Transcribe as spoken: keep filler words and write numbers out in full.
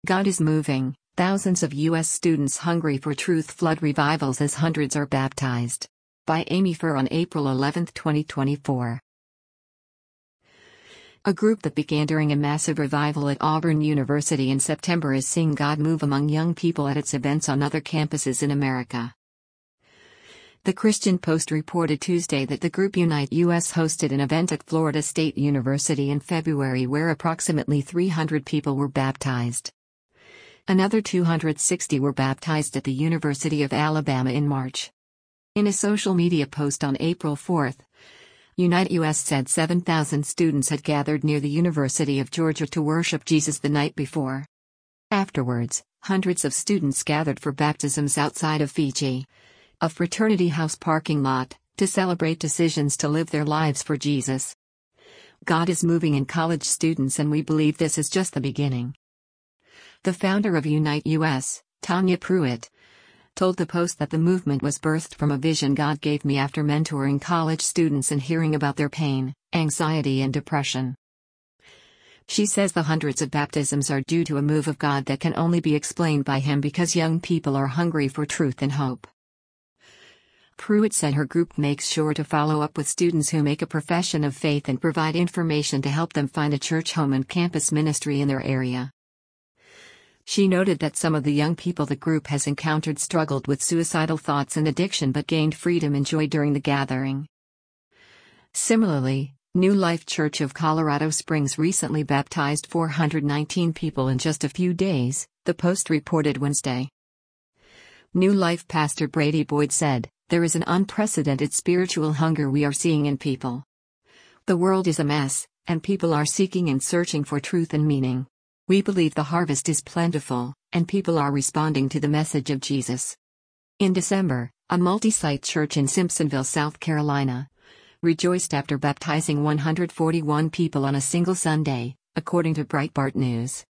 God is moving, thousands of U S students hungry for truth flood revivals as hundreds are baptized. By Amy Furr on April eleventh, twenty twenty-four. A group that began during a massive revival at Auburn University in September is seeing God move among young people at its events on other campuses in America. The Christian Post reported Tuesday that the group Unite U S hosted an event at Florida State University in February where approximately three hundred people were baptized. Another two hundred sixty were baptized at the University of Alabama in March. In a social media post on April fourth, Unite U S said seven thousand students had gathered near the University of Georgia to worship Jesus the night before. Afterwards, hundreds of students gathered for baptisms outside of Fiji, a fraternity house parking lot, to celebrate decisions to live their lives for Jesus. God is moving in college students, and we believe this is just the beginning. The founder of Unite U S, Tanya Pruitt, told the Post that the movement was birthed from a vision God gave me after mentoring college students and hearing about their pain, anxiety and depression. She says the hundreds of baptisms are due to a move of God that can only be explained by Him because young people are hungry for truth and hope. Pruitt said her group makes sure to follow up with students who make a profession of faith and provide information to help them find a church home and campus ministry in their area. She noted that some of the young people the group has encountered struggled with suicidal thoughts and addiction but gained freedom and joy during the gathering. Similarly, New Life Church of Colorado Springs recently baptized four hundred nineteen people in just a few days, the Post reported Wednesday. New Life pastor Brady Boyd said, "There is an unprecedented spiritual hunger we are seeing in people. The world is a mess, and people are seeking and searching for truth and meaning. We believe the harvest is plentiful, and people are responding to the message of Jesus." In December, a multi-site church in Simpsonville, South Carolina, rejoiced after baptizing one hundred forty-one people on a single Sunday, according to Breitbart News.